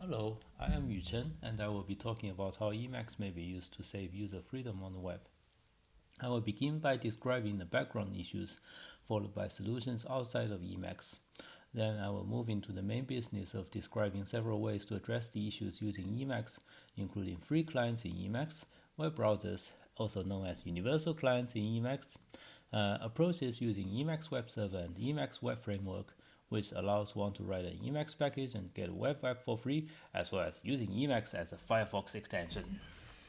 Hello, I am Yuchen, and I will be talking about how Emacs may be used to save user freedom on the web. I will begin by describing the background issues, followed by solutions outside of Emacs. Then I will move into the main business of describing several ways to address the issues using Emacs, including free clients in Emacs, web browsers, also known as universal clients in Emacs, approaches using Emacs Web Server and Emacs Web Framework, which allows one to write an Emacs package and get a web app for free, as well as using Emacs as a Firefox extension.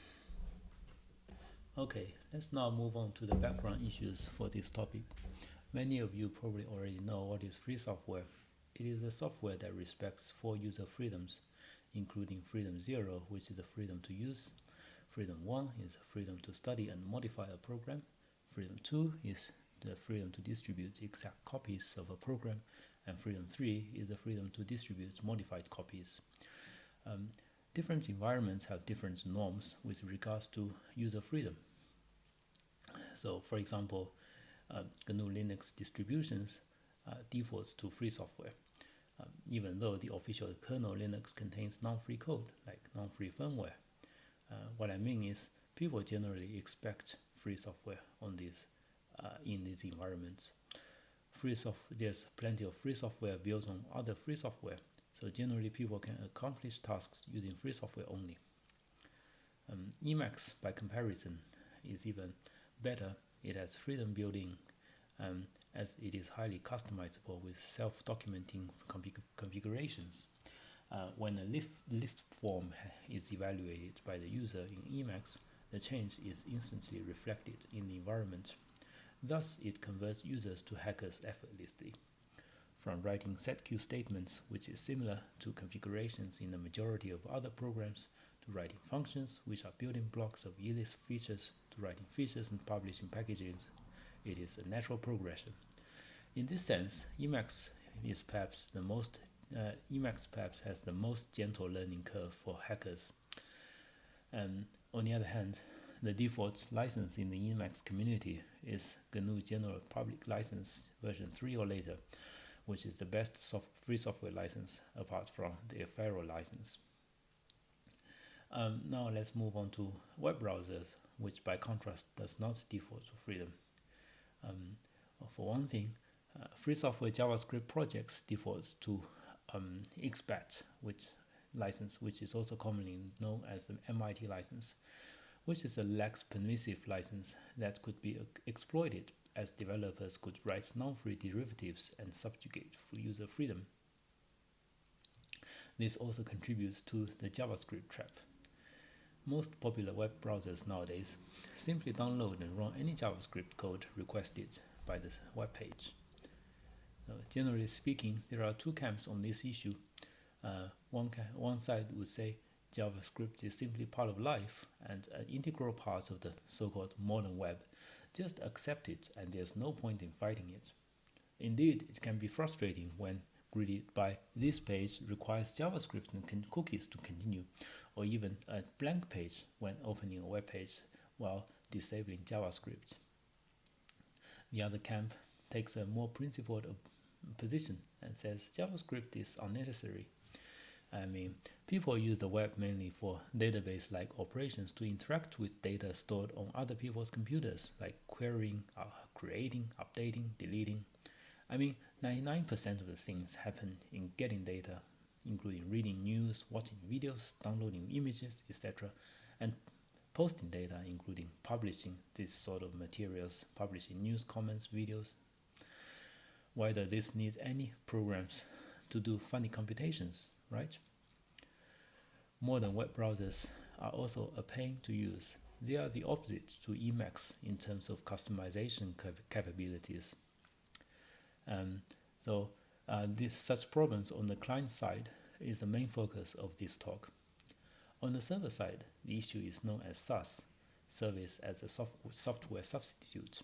Okay, let's now move on to the background issues for this topic. Many of you probably already know what is free software. It is a software that respects four user freedoms, including Freedom 0, which is the freedom to use. Freedom 1 is the freedom to study and modify a program. Freedom 2 is the freedom to distribute exact copies of a program. And Freedom 3 is the freedom to distribute modified copies. Different environments have different norms with regards to user freedom. So, for example, GNU Linux distributions defaults to free software, even though the official kernel Linux contains non-free code, like non-free firmware. What I mean is, people generally expect free software on these in these environments. There's plenty of free software built on other free software, so generally people can accomplish tasks using free software only. Emacs, by comparison, is even better. It has freedom building, as it is highly customizable with self-documenting configurations. When a list form is evaluated by the user in Emacs, the change is instantly reflected in the environment. Thus, it converts users to hackers effortlessly. From writing setq statements, which is similar to configurations in the majority of other programs, to writing functions, which are building blocks of ELIST features, to writing features and publishing packages, it is a natural progression. In this sense, Emacs perhaps has the most gentle learning curve for hackers. And on the other hand, the default license in the Emacs community is GNU General Public License version 3 or later, which is the best free software license apart from the Affero license. Now let's move on to web browsers, which by contrast does not default to freedom. For one thing, free software JavaScript projects default to XBAT, which is also commonly known as the MIT license, which is a less permissive license that could be exploited, as developers could write non-free derivatives and subjugate user freedom. This also contributes to the JavaScript trap. Most popular web browsers nowadays simply download and run any JavaScript code requested by the web page. Generally speaking, there are two camps on this issue. One side would say JavaScript is simply part of life and an integral part of the so-called modern web. Just accept it and there's no point in fighting it. Indeed, it can be frustrating when greeted by "this page requires JavaScript and cookies to continue," or even a blank page when opening a web page while disabling JavaScript. The other camp takes a more principled position and says JavaScript is unnecessary. I mean, people use the web mainly for database-like operations to interact with data stored on other people's computers, like querying, creating, updating, deleting. I mean, 99% of the things happen in getting data, including reading news, watching videos, downloading images, etc., and posting data, including publishing this sort of materials, publishing news, comments, videos. Why does this need any programs to do funny computations, right? Modern web browsers are also a pain to use. They are the opposite to Emacs in terms of customization capabilities. Such problems on the client side is the main focus of this talk. On the server side, the issue is known as SaaS, Service as a Software Substitute.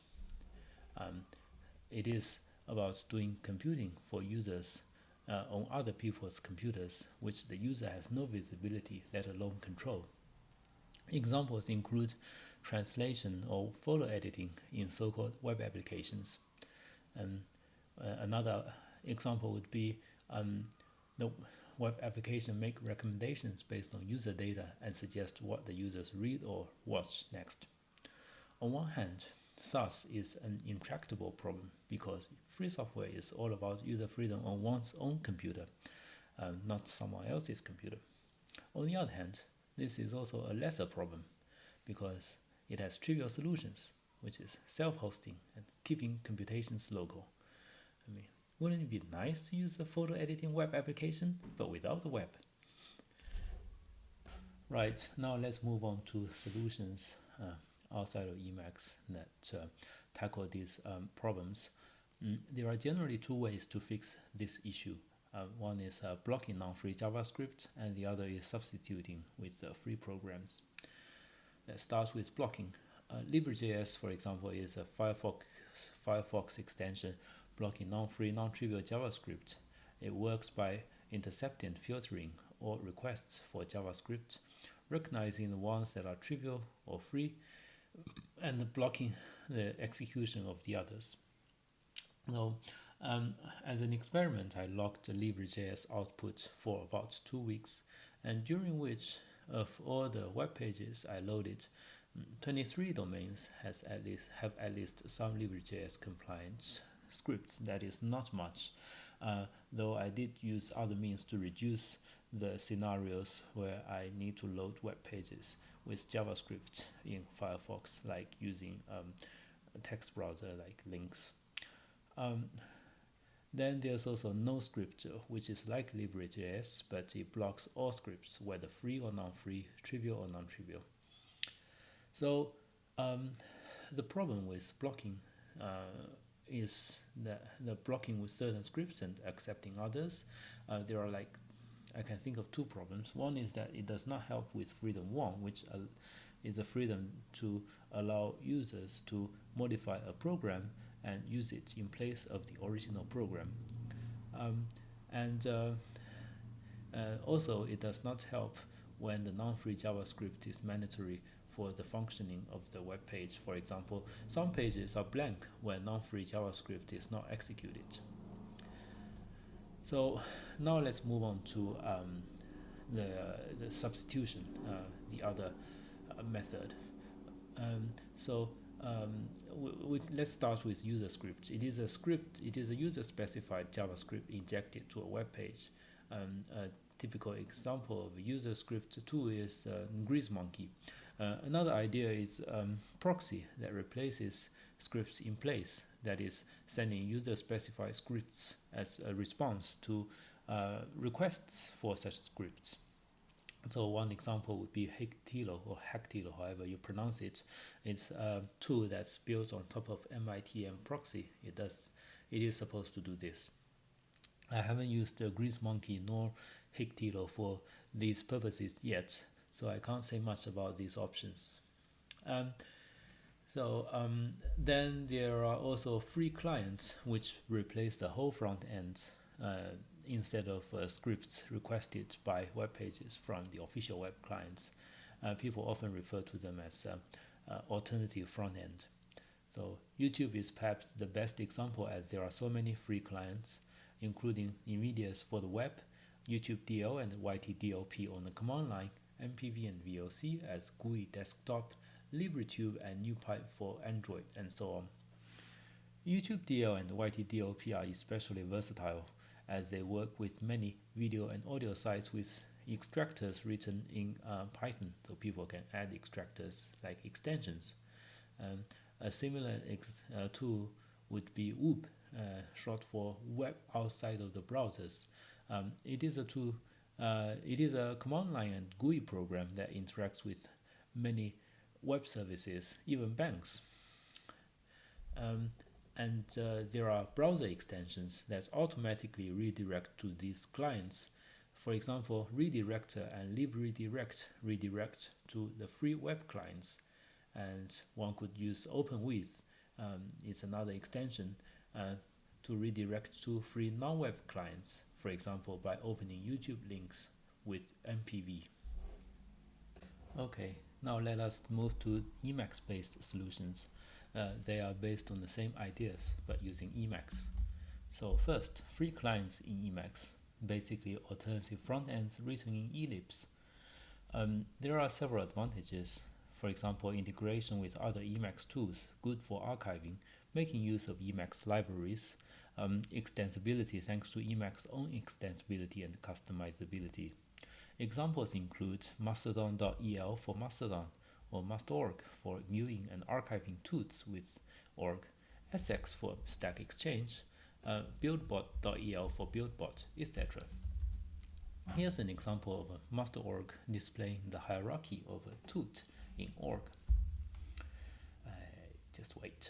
It is about doing computing for users on other people's computers, which the user has no visibility, let alone control. Examples include translation or photo editing in so-called web applications. Another example would be web application make recommendations based on user data and suggest what the users read or watch next. On one hand, SaaS is an intractable problem because free software is all about user freedom on one's own computer, not someone else's computer. On the other hand, this is also a lesser problem because it has trivial solutions, which is self-hosting and keeping computations local. I mean, wouldn't it be nice to use a photo editing web application, but without the web? Right, now let's move on to solutions outside of Emacs that tackle these problems. There are generally two ways to fix this issue. One is blocking non-free JavaScript, and the other is substituting with free programs. Let's start with blocking. Libre.js, for example, is a Firefox extension blocking non-free, non-trivial JavaScript. It works by intercepting and filtering all requests for JavaScript, recognizing the ones that are trivial or free, and blocking the execution of the others. Now, as an experiment, I logged the Libre.js output for about 2 weeks, and during which of all the web pages I loaded, 23 domains have at least some Libre.js compliant scripts. That is not much, though I did use other means to reduce the scenarios where I need to load web pages with JavaScript in Firefox, like using a text browser like Lynx. Then there's also NoScript, which is like Libre.js, but it blocks all scripts, whether free or non-free, trivial or non-trivial. So the problem with blocking is that the blocking with certain scripts and accepting others. There are I can think of two problems. One is that it does not help with freedom 1, which is the freedom to allow users to modify a program and use it in place of the original program. Also, it does not help when the non-free JavaScript is mandatory for the functioning of the web page. For example, some pages are blank when non-free JavaScript is not executed. So now let's move on to the substitution, the other method. Let's start with user script. It is a user-specified JavaScript injected to a web page. A typical example of a user script tool is GreaseMonkey. Another idea is proxy that replaces scripts in place, that is, sending user-specified scripts as a response to requests for such scripts. So one example would be Hactilo, or Hactilo, however you pronounce it. It's a tool that's built on top of MITM proxy. It is supposed to do this. I haven't used GreaseMonkey nor Hactilo for these purposes yet, so I can't say much about these options. Then there are also free clients which replace the whole front end instead of scripts requested by web pages from the official web clients. People often refer to them as alternative front end. So YouTube is perhaps the best example, as there are so many free clients, including Nvidia's for the web, YouTube DL and YTDLP on the command line, MPV and VLC as GUI desktop, LibreTube and NewPipe for Android, and so on. YouTube DL and YTDLP are especially versatile, as they work with many video and audio sites with extractors written in Python, so people can add extractors like extensions. A similar tool would be WOOP, short for Web Outside of the Browsers. It is a tool. It is a command line and GUI program that interacts with many web services, even banks. There are browser extensions that automatically redirect to these clients. For example, Redirector and LibRedirect redirect to the free web clients. And one could use OpenWidth, it's another extension, to redirect to free non-web clients, for example, by opening YouTube links with MPV. Okay, now let us move to Emacs-based solutions. They are based on the same ideas, but using Emacs. So first, free clients in Emacs. basically alternative front ends written in Ellipse. There are several advantages. For example, integration with other Emacs tools, good for archiving, making use of Emacs libraries, extensibility thanks to Emacs' own extensibility and customizability. Examples include mastodon.el for Mastodon, or Mastorg for viewing and archiving tools with org, SX for Stack Exchange, buildbot.el for buildbot, etc. Here's an example of a master.org displaying the hierarchy of a toot in org. Just wait.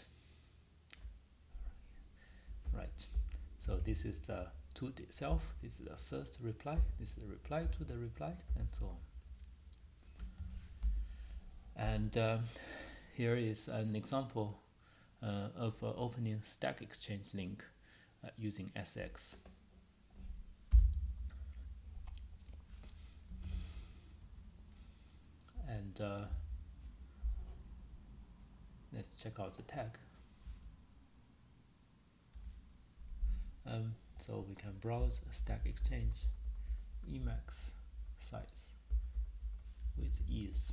Right. So this is the toot itself. This is the first reply. This is the reply to the reply, and so on. And here is an example of opening Stack Exchange link using SX. And let's check out the tag. So we can browse Stack Exchange Emacs sites with ease.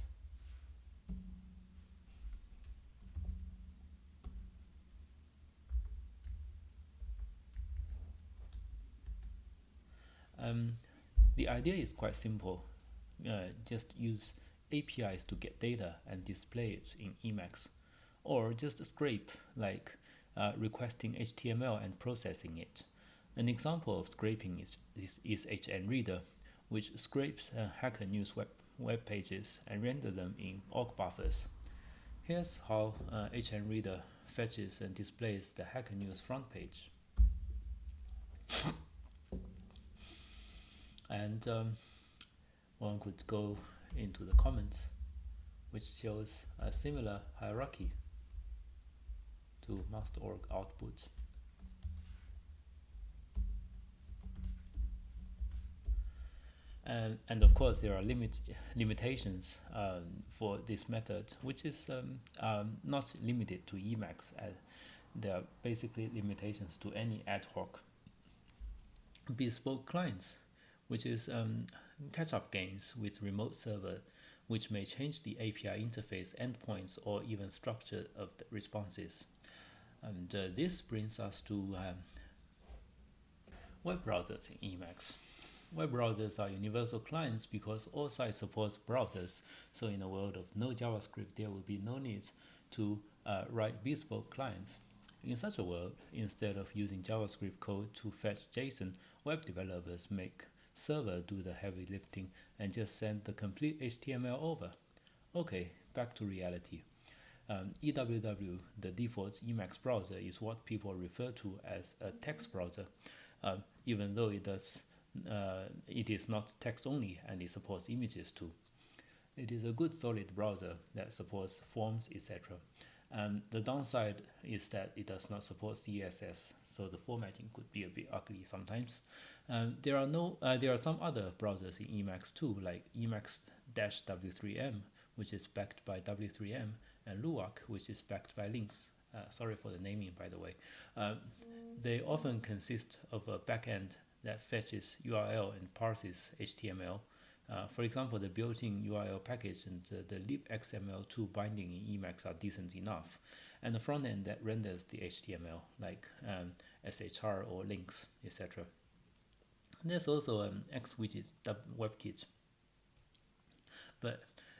The idea is quite simple. Just use APIs to get data and display it in Emacs, or just scrape, like requesting HTML and processing it. An example of scraping is HNReader, which scrapes Hacker News web pages and renders them in org buffers. Here's how HNReader fetches and displays the Hacker News front page. And one could go into the comments, which shows a similar hierarchy to master.org output. And of course, there are limitations for this method, which is not limited to Emacs. There are basically limitations to any ad hoc bespoke clients, which is catch-up games with remote server, which may change the API interface endpoints or even structure of the responses. And this brings us to web browsers in Emacs. Web browsers are universal clients because all sites support browsers, so in a world of no JavaScript, there will be no need to write bespoke clients. In such a world, instead of using JavaScript code to fetch JSON, web developers make server do the heavy lifting and just send the complete HTML over. Okay, back to reality. EWW, the default Emacs browser, is what people refer to as a text browser, even though it is not text only and it supports images too. It is a good solid browser that supports forms, etc. The downside is that it does not support CSS, so the formatting could be a bit ugly sometimes. There are some other browsers in Emacs too, like Emacs-W3M, which is backed by W3M, and Luwak, which is backed by Lynx. Sorry for the naming, by the way. They often consist of a backend that fetches URL and parses HTML. For example, the built-in URL package and the libxml2 binding in Emacs are decent enough, and the front end that renders the HTML, like SHR or links, etc. There's also an XWidget WebKit, but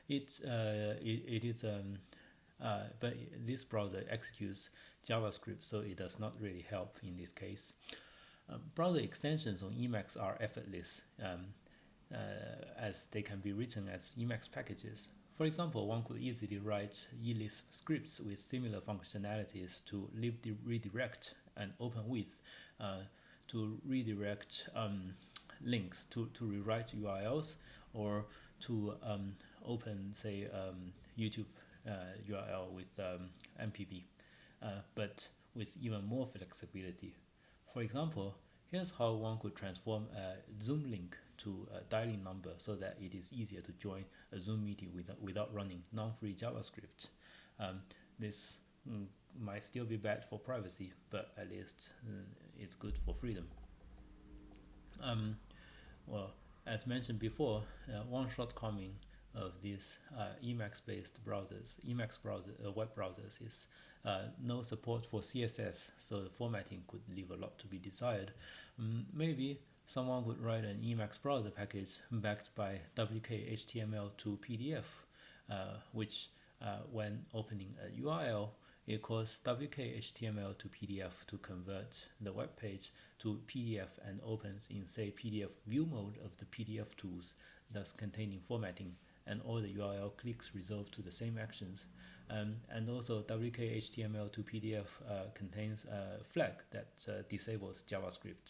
but this browser executes JavaScript, so it does not really help in this case. Browser extensions on Emacs are effortless, as they can be written as Emacs packages. For example, one could easily write eList scripts with similar functionalities to libredirect and openwidth, to redirect links, to rewrite URLs, or to open, say, YouTube URL with MPB, but with even more flexibility. For example, here's how one could transform a Zoom link to a dialing number so that it is easier to join a Zoom meeting without running non-free JavaScript. This might still be bad for privacy, but at least it's good for freedom. Well, as mentioned before, one shortcoming of these Emacs-based browsers, web browsers, is no support for CSS, so the formatting could leave a lot to be desired. Maybe someone would write an Emacs browser package backed by WK-HTML to PDF, which when opening a URL, it calls WK-HTML to PDF to convert the web page to PDF and opens in, say, PDF view mode of the PDF tools, thus containing formatting, and all the URL clicks resolve to the same actions. And also WK-HTML to PDF contains a flag that disables JavaScript.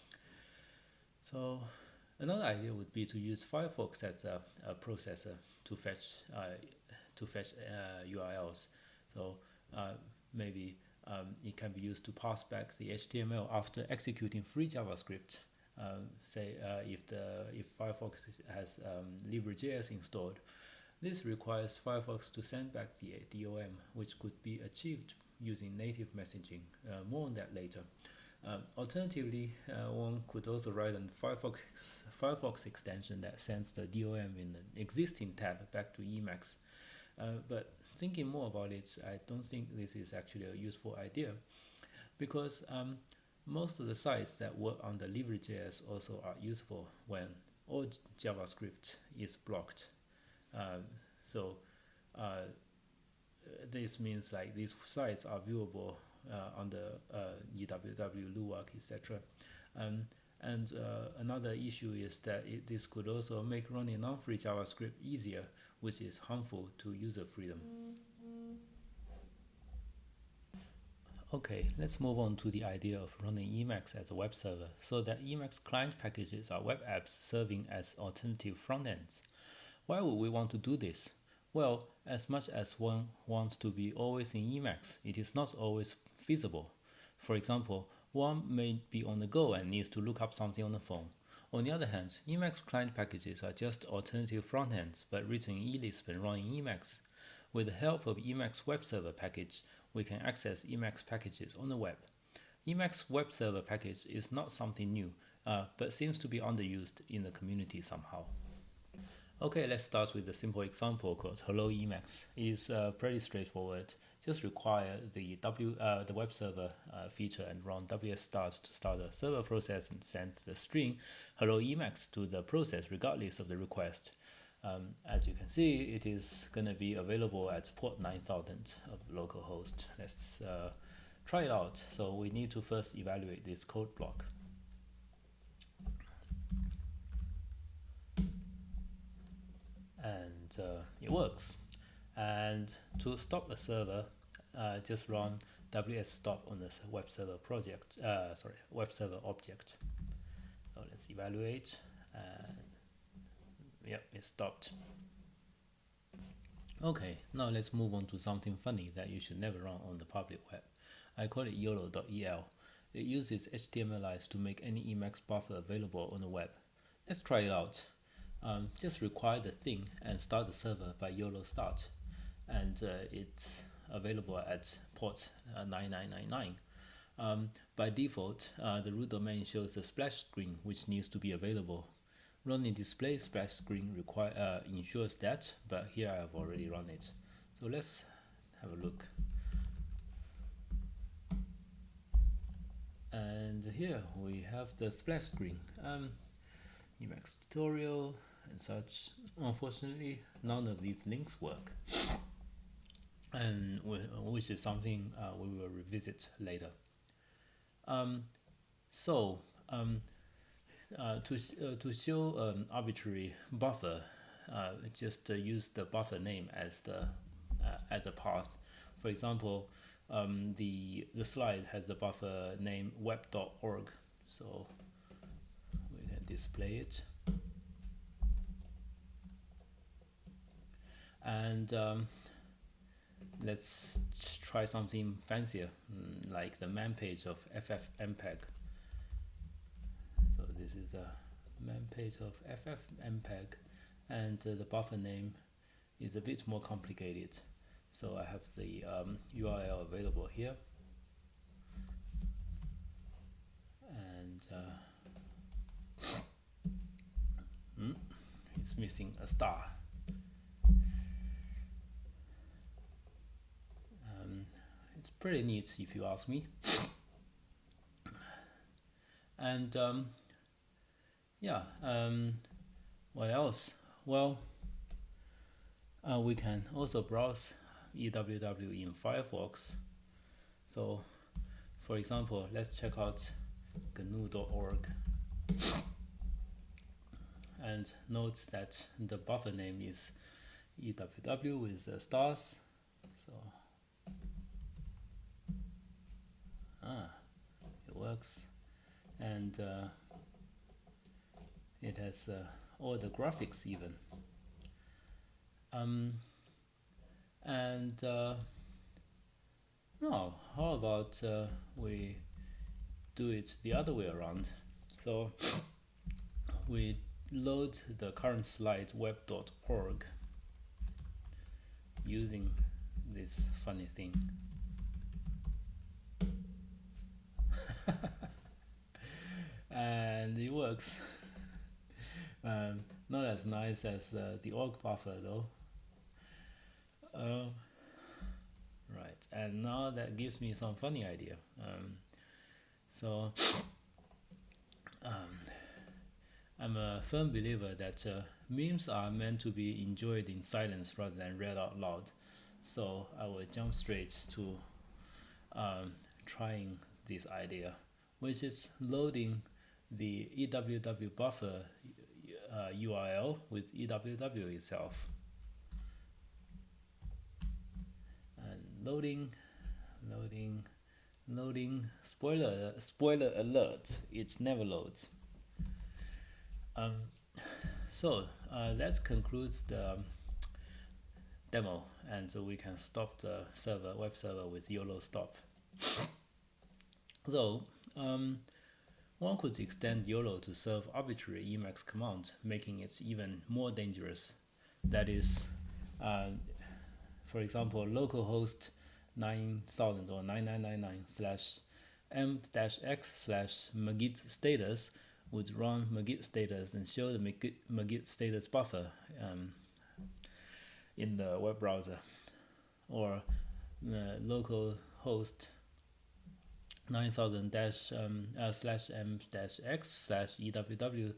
So another idea would be to use Firefox as a processor to fetch URLs. So maybe it can be used to pass back the HTML after executing free JavaScript. Say if Firefox has Libre.js installed, this requires Firefox to send back the DOM, which could be achieved using native messaging. More on that later. Alternatively, one could also write a Firefox extension that sends the DOM in an existing tab back to Emacs. But thinking more about it, I don't think this is actually a useful idea, because most of the sites that work on the Libre.js also are useful when all JavaScript is blocked. So this means like these sites are viewable on the EWW, LUWAC, etc. And another issue is that this could also make running non-free JavaScript easier, which is harmful to user freedom. Okay, let's move on to the idea of running Emacs as a web server, so that Emacs client packages are web apps serving as alternative front ends. Why would we want to do this? Well, as much as one wants to be always in Emacs, it is not always feasible. For example, one may be on the go and needs to look up something on the phone. On the other hand, Emacs client packages are just alternative front ends, but written in eLisp and run in Emacs. With the help of Emacs web server package, we can access Emacs packages on the web. Emacs web server package is not something new, but seems to be underused in the community somehow. Okay, let's start with a simple example called Hello Emacs. It's pretty straightforward. Just require the web server feature and run ws-start to start a server process and send the string Hello Emacs to the process regardless of the request. As you can see, it is going to be available at port 9000 of localhost. Let's try it out. So we need to first evaluate this code block. And it works. And to stop a server, just run ws-stop on this web server web server object. So let's evaluate, and yep, it stopped. Okay, now let's move on to something funny that you should never run on the public web. I call it YOLO.el. It uses HTMLIs to make any Emacs buffer available on the web. Let's try it out. Just require the thing and start the server by YOLO start, and it's available at port 9999. By default, the root domain shows the splash screen, which needs to be available. Running display splash screen ensures that, but here I have already run it. So let's have a look. And here we have the splash screen. Emacs tutorial and such. Unfortunately, none of these links work, and which is something we will revisit later. To show an arbitrary buffer, just use the buffer name as a path. For example, the slide has the buffer name web.org, so we can display it. And let's try something fancier, like the man page of FFmpeg. So this is the man page of FFmpeg, and the buffer name is a bit more complicated. So I have the URL available here, and it's missing a star. It's pretty neat if you ask me. And yeah, what else? Well, we can also browse EWW in Firefox. So, for example, let's check out GNU.org. And note that the buffer name is EWW with stars. So, it works. And it has all the graphics even. Now, how about we do it the other way around? So we load the current slide web.org using this funny thing. And it works. Not as nice as the org buffer though. Right, and now that gives me some funny idea. I'm a firm believer that memes are meant to be enjoyed in silence rather than read out loud. So I will jump straight to trying this idea, which is loading the EWW buffer URL with EWW itself. And loading. Spoiler alert, it never loads. So that concludes the demo, and so we can stop the web server with YOLO stop. So one could extend YOLO to serve arbitrary Emacs command, making it even more dangerous. That is, for example, localhost 9000 or 9999/m-x/magit status would run magit status and show the magit status buffer in the web browser, or localhost 9000-m-x/eww/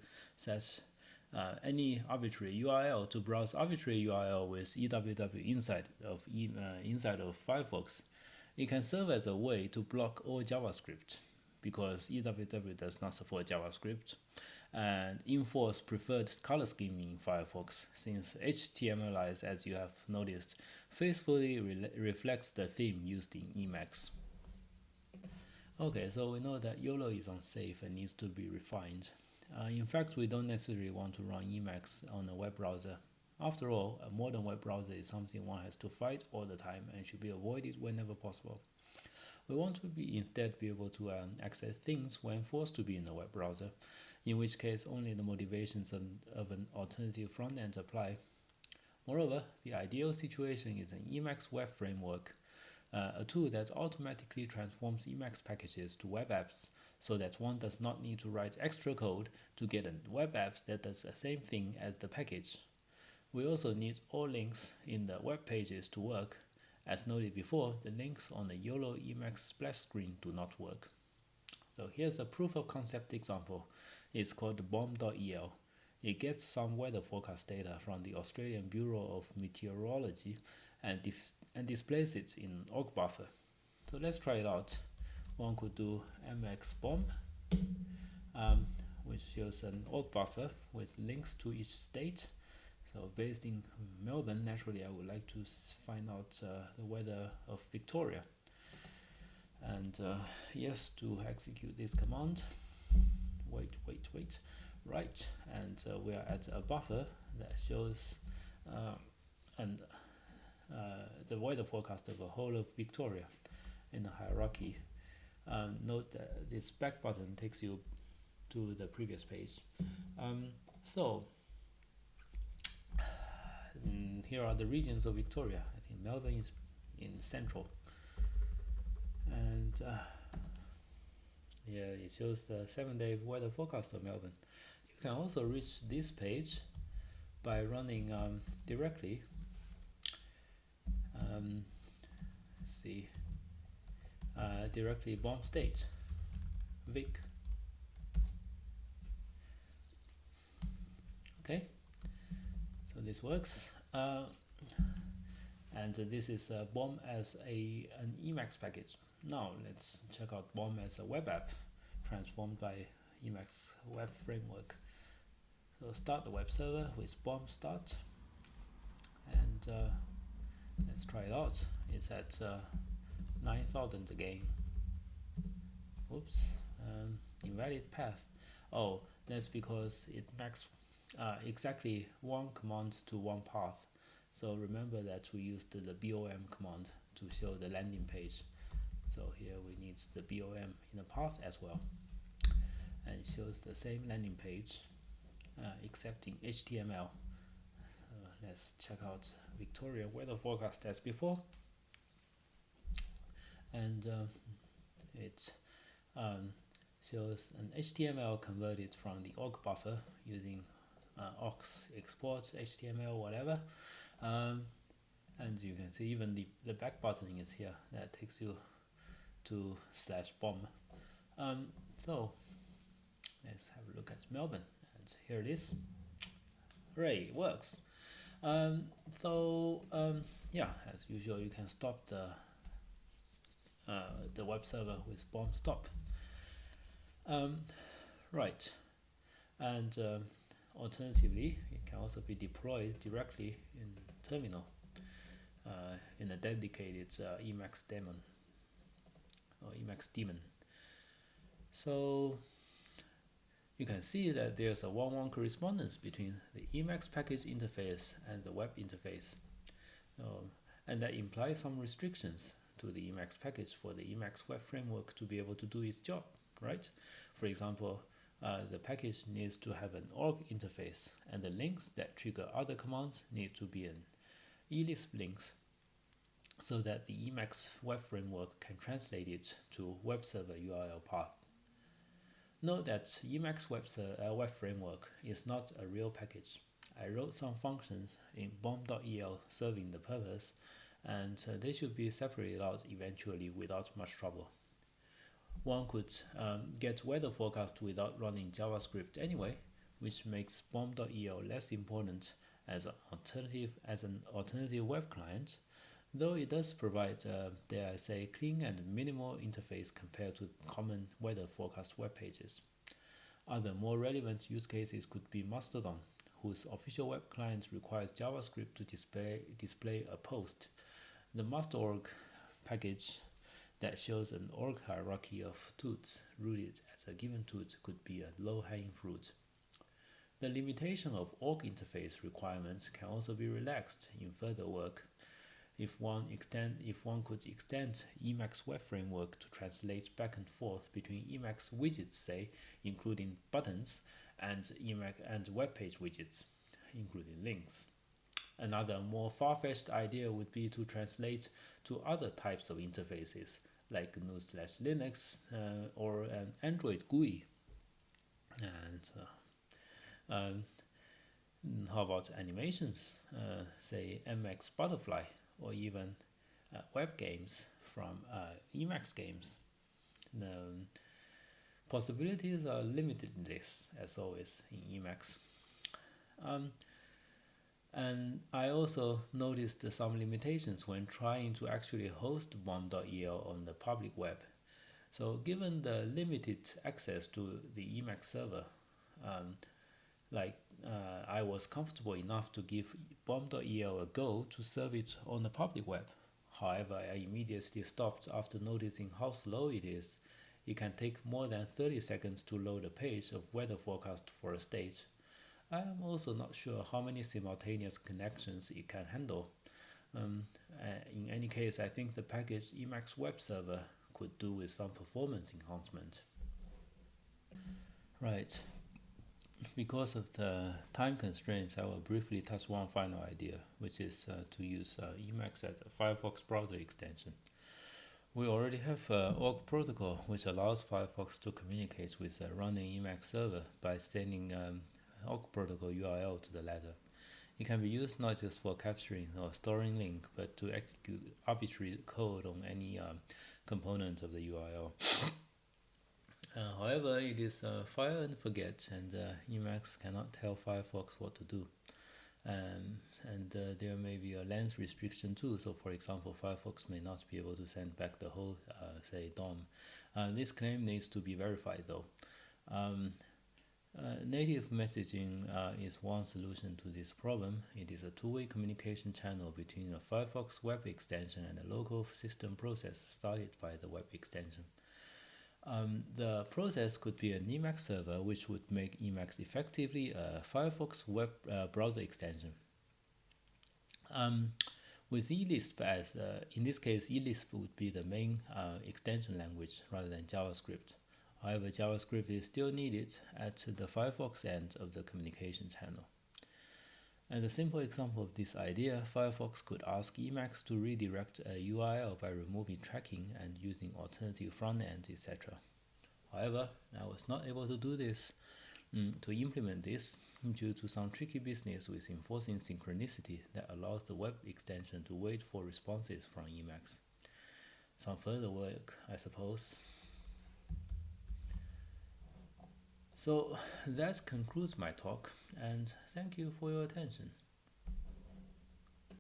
any arbitrary URL to browse arbitrary URL with EWW inside of Firefox. It can serve as a way to block all JavaScript, because EWW does not support JavaScript, and enforce preferred color scheme in Firefox, since HTMLize, as you have noticed, faithfully reflects the theme used in Emacs. Okay, so we know that YOLO is unsafe and needs to be refined. In fact, we don't necessarily want to run Emacs on a web browser. After all, a modern web browser is something one has to fight all the time and should be avoided whenever possible. We want to instead be able to access things when forced to be in a web browser, in which case only the motivations of an alternative front end apply. Moreover, the ideal situation is an Emacs web framework, a tool that automatically transforms Emacs packages to web apps, so that one does not need to write extra code to get a web app that does the same thing as the package. We also need all links in the web pages to work. As noted before, the links on the YOLO Emacs splash screen do not work. So here's a proof of concept example. It's called bomb.el. It gets some weather forecast data from the Australian Bureau of Meteorology and displays it in org buffer. So let's try it out. One could do mxbomb, which shows an org buffer with links to each state. So based in Melbourne, naturally I would like to find out the weather of Victoria. And yes, to execute this command, wait. Right, and we are at a buffer that shows the weather forecast of the whole of Victoria in the hierarchy. Note that this back button takes you to the previous page. Here are the regions of Victoria. I think Melbourne is in central, and yeah, it shows the 7-day weather forecast of Melbourne. You can also reach this page by running directly. Let's see, directly bomb state vic. Okay, so this works. And this is BOM as an Emacs package. Now let's check out BOM as a web app transformed by Emacs web framework. So start the web server with BOM start, and let's try it out. It's at 9,000 again. Oops, invalid path. Oh, that's because it makes exactly one command to one path. So remember that we used the BOM command to show the landing page. So here we need the BOM in the path as well. And it shows the same landing page, except in HTML. Let's check out Victoria weather forecast as before. And it shows an HTML converted from the org buffer using aux export HTML whatever. And you can see even the back buttoning is here. That takes you to /BOM. So let's have a look at Melbourne, and here it is. Hooray, it works. Yeah, as usual, you can stop the web server with BOM stop. Right, and alternatively, it can also be deployed directly in terminal in a dedicated Emacs daemon or Emacs daemon. So you can see that there's a 1:1 correspondence between the Emacs package interface and the web interface, and that implies some restrictions to the Emacs package for the Emacs web framework to be able to do its job, right? For example, the package needs to have an org interface, and the links that trigger other commands need to be an eLisp links, so that the Emacs web framework can translate it to web server URL path. Note that Emacs web framework is not a real package. I wrote some functions in bomb.el serving the purpose, and they should be separated out eventually without much trouble. One could get weather forecast without running JavaScript anyway, which makes bomb.el less important as an alternative web client, though it does provide, dare I say, clean and minimal interface compared to common weather forecast web pages. Other more relevant use cases could be Mastodon, whose official web client requires JavaScript to display a post. The master.org package that shows an org hierarchy of toots rooted at a given toot could be a low-hanging fruit. The limitation of org interface requirements can also be relaxed in further work. If one could extend Emacs web framework to translate back and forth between Emacs widgets, say, including buttons, and web page widgets, including links. Another more far-fetched idea would be to translate to other types of interfaces, like GNU/Linux or an Android GUI. And how about animations, say MX Butterfly, or even web games from Emacs games? The possibilities are limited in this, as always, in Emacs. And I also noticed some limitations when trying to actually host bomb.el on the public web. So given the limited access to the Emacs server, I was comfortable enough to give bomb.el a go to serve it on the public web. However, I immediately stopped after noticing how slow it is. It can take more than 30 seconds to load a page of weather forecast for a state. I am also not sure how many simultaneous connections it can handle. In any case, I think the package Emacs web server could do with some performance enhancement. Right. Because of the time constraints, I will briefly touch one final idea, which is to use Emacs as a Firefox browser extension. We already have org protocol, which allows Firefox to communicate with a running Emacs server by sending org protocol URL to the latter. It can be used not just for capturing or storing link, but to execute arbitrary code on any component of the URL. However, it is fire and forget, and Emacs cannot tell Firefox what to do. And there may be a length restriction too. So, for example, Firefox may not be able to send back the whole, say, DOM. This claim needs to be verified though. Native messaging is one solution to this problem. It is a two-way communication channel between a Firefox web extension and a local system process started by the web extension. The process could be an Emacs server, which would make Emacs effectively a Firefox web browser extension. With eLisp as, in this case, eLisp would be the main extension language rather than JavaScript. However, JavaScript is still needed at the Firefox end of the communication channel. As a simple example of this idea, Firefox could ask Emacs to redirect a URL by removing tracking and using alternative front end, etc. However, I was not able to do this, to implement this, due to some tricky business with enforcing synchronicity that allows the web extension to wait for responses from Emacs. Some further work, I suppose. So that concludes my talk, and thank you for your attention.